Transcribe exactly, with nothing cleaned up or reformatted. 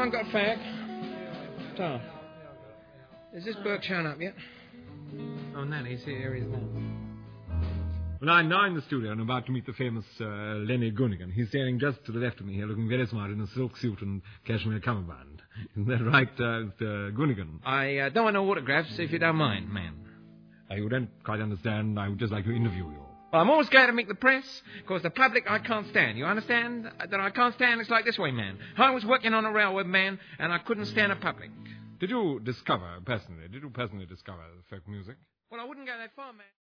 anyone got a fag? So, is this Burke shown up yet? Oh, no, he's here, he's now. Well, I'm now in the studio and about to meet the famous uh, Lenny Gunnigan. He's standing just to the left of me here, looking very smart in a silk suit and cashmere cummerbund. Isn't that right, uh, Mister Gunnigan? I uh, don't want no autographs, if you don't mind, ma'am. Uh, you don't quite understand. I would just like to interview you. Well, I'm always glad to meet the press, because the public I can't stand. You understand that I can't stand? It's like this way, man. I was working on a railroad, man, and I couldn't stand the public. Did you discover, personally, did you personally discover folk music? Well, I wouldn't go that far, man.